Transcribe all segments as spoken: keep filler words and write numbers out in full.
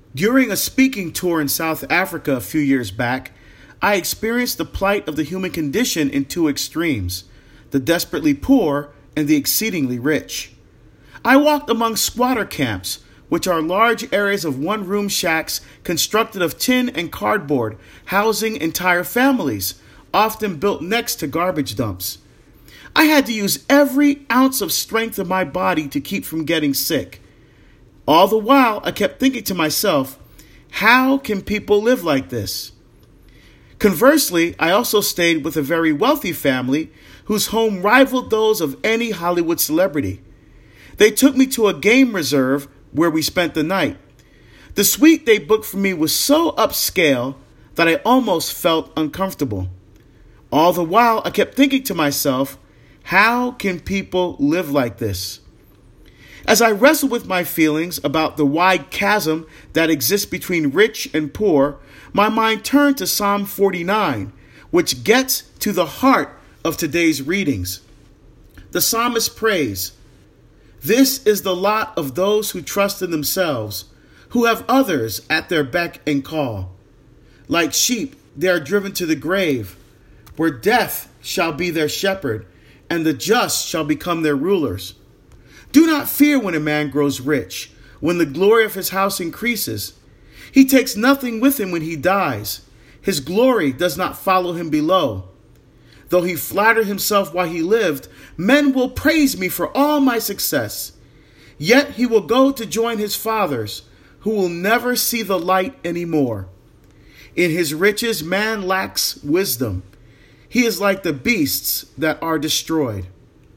During a speaking tour in South Africa a few years back, I experienced the plight of the human condition in two extremes, the desperately poor and the exceedingly rich. I walked among squatter camps, which are large areas of one-room shacks constructed of tin and cardboard, housing entire families, often built next to garbage dumps. I had to use every ounce of strength of my body to keep from getting sick. All the while, I kept thinking to myself, how can people live like this? Conversely, I also stayed with a very wealthy family whose home rivaled those of any Hollywood celebrity. They took me to a game reserve where we spent the night. The suite they booked for me was so upscale that I almost felt uncomfortable. All the while, I kept thinking to myself, how can people live like this? As I wrestled with my feelings about the wide chasm that exists between rich and poor, my mind turned to Psalm forty-nine, which gets to the heart of today's readings. The psalmist prays, "This is the lot of those who trust in themselves, who have others at their beck and call. Like sheep, they are driven to the grave, where death shall be their shepherd, and the just shall become their rulers. Do not fear when a man grows rich, when the glory of his house increases. He takes nothing with him when he dies. His glory does not follow him below. Though he flattered himself while he lived, men will praise me for all my success. Yet he will go to join his fathers, who will never see the light anymore. In his riches, man lacks wisdom. He is like the beasts that are destroyed."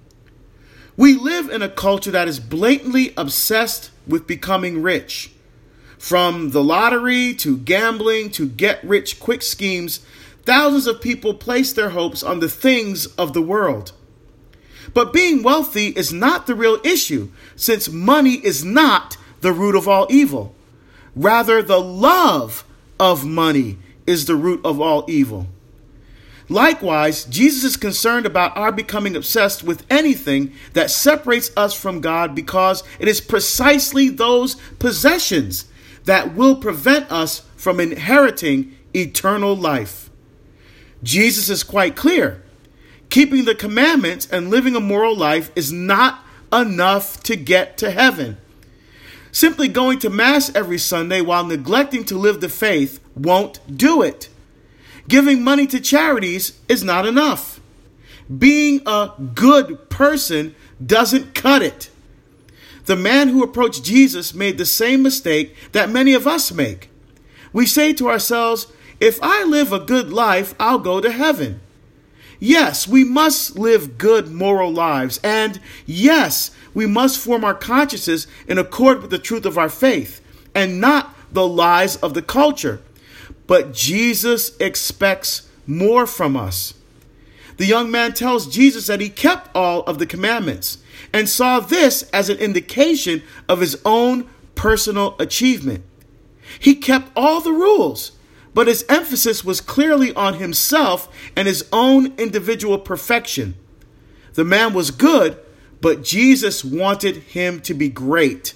We live in a culture that is blatantly obsessed with becoming rich. From the lottery to gambling to get-rich-quick schemes, thousands of people place their hopes on the things of the world. But being wealthy is not the real issue, since money is not the root of all evil. Rather, the love of money is the root of all evil. Likewise, Jesus is concerned about our becoming obsessed with anything that separates us from God, because it is precisely those possessions that will prevent us from inheriting eternal life. Jesus is quite clear. Keeping the commandments and living a moral life is not enough to get to heaven. Simply going to Mass every Sunday while neglecting to live the faith won't do it. Giving money to charities is not enough. Being a good person doesn't cut it. The man who approached Jesus made the same mistake that many of us make. We say to ourselves, if I live a good life, I'll go to heaven. Yes, we must live good moral lives. And yes, we must form our consciences in accord with the truth of our faith and not the lies of the culture. But Jesus expects more from us. The young man tells Jesus that he kept all of the commandments and saw this as an indication of his own personal achievement. He kept all the rules, but his emphasis was clearly on himself and his own individual perfection. The man was good, but Jesus wanted him to be great.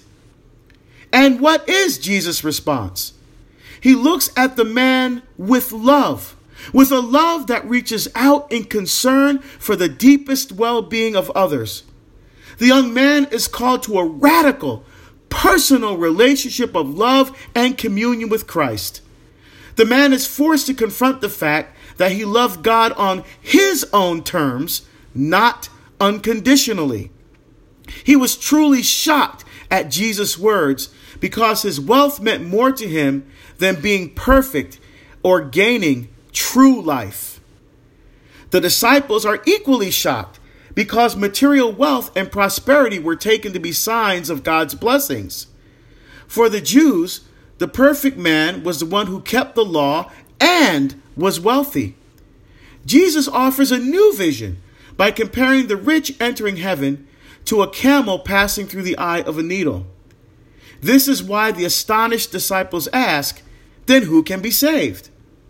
And what is Jesus' response? He looks at the man with love, with a love that reaches out in concern for the deepest well-being of others. The young man is called to a radical, personal relationship of love and communion with Christ. The man is forced to confront the fact that he loved God on his own terms, not unconditionally. He was truly shocked at Jesus' words because his wealth meant more to him than being perfect or gaining true life. The disciples are equally shocked because material wealth and prosperity were taken to be signs of God's blessings. For the Jews, the perfect man was the one who kept the law and was wealthy. Jesus offers a new vision by comparing the rich entering heaven to a camel passing through the eye of a needle. This is why the astonished disciples ask, then who can be saved?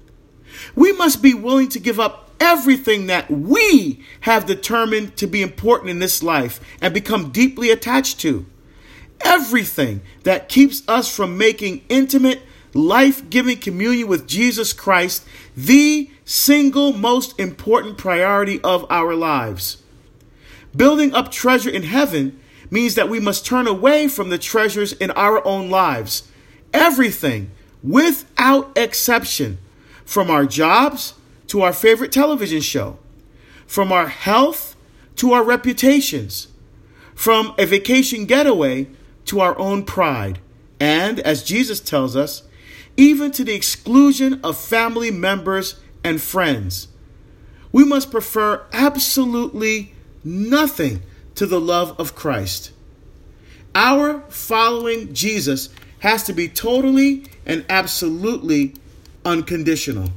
We must be willing to give up everything that we have determined to be important in this life and become deeply attached to. everything that keeps us from making intimate, life-giving communion with Jesus Christ the single most important priority of our lives. Building up treasure in heaven means that we must turn away from the treasures in our own lives. Everything, without exception, from our jobs to our favorite television show, from our health to our reputations, from a vacation getaway to our own pride, and, as Jesus tells us, even to the exclusion of family members and friends. We must prefer absolutely nothing to the love of Christ. Our following Jesus has to be totally and absolutely unconditional.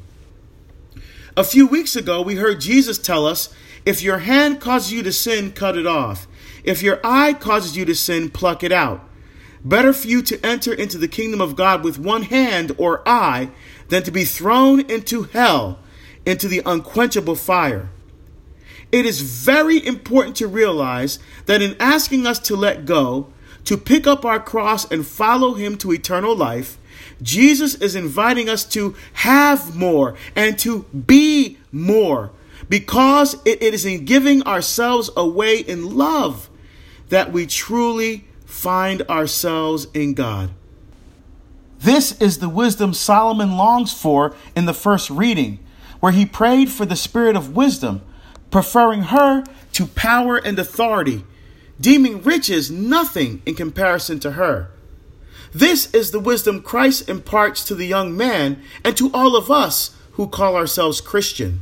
A few weeks ago, we heard Jesus tell us, if your hand causes you to sin, cut it off. If your eye causes you to sin, pluck it out. Better for you to enter into the kingdom of God with one hand or eye than to be thrown into hell, into the unquenchable fire. It is very important to realize that in asking us to let go, to pick up our cross and follow him to eternal life, Jesus is inviting us to have more and to be more, because it is in giving ourselves away in love that we truly find ourselves in God. This is the wisdom Solomon longs for in the first reading, where he prayed for the spirit of wisdom, preferring her to power and authority, deeming riches nothing in comparison to her. This is the wisdom Christ imparts to the young man and to all of us who call ourselves Christian.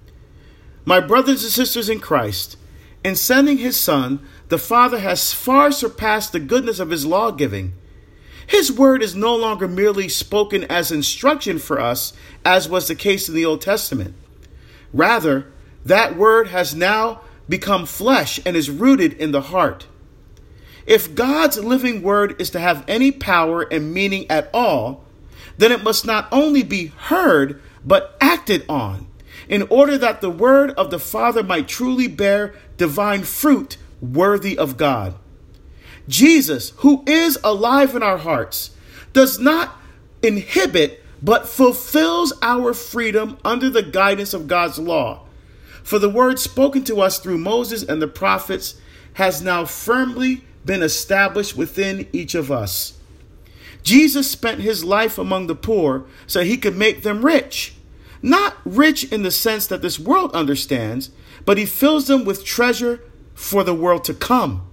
My brothers and sisters in Christ, in sending his Son, the Father has far surpassed the goodness of his law giving. His word is no longer merely spoken as instruction for us, as was the case in the Old Testament. Rather, that word has now become flesh and is rooted in the heart. If God's living word is to have any power and meaning at all, then it must not only be heard, but acted on, in order that the word of the Father might truly bear divine fruit worthy of God. Jesus, who is alive in our hearts, does not inhibit, but fulfills our freedom under the guidance of God's law. For the word spoken to us through Moses and the prophets has now firmly been established within each of us. Jesus spent his life among the poor so he could make them rich. Not rich in the sense that this world understands, but he fills them with treasure for the world to come.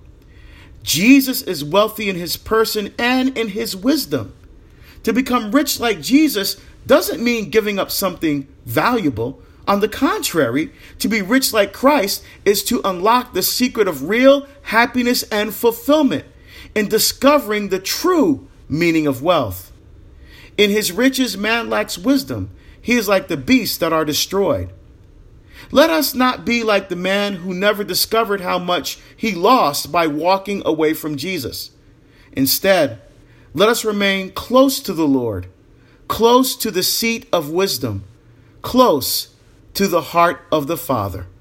Jesus is wealthy in his person and in his wisdom. To become rich like Jesus doesn't mean giving up something valuable. On the contrary, to be rich like Christ is to unlock the secret of real happiness and fulfillment in discovering the true meaning of wealth. In his riches, man lacks wisdom. He is like the beasts that are destroyed. Let us not be like the man who never discovered how much he lost by walking away from Jesus. Instead, let us remain close to the Lord, close to the seat of wisdom, close to the heart of the Father.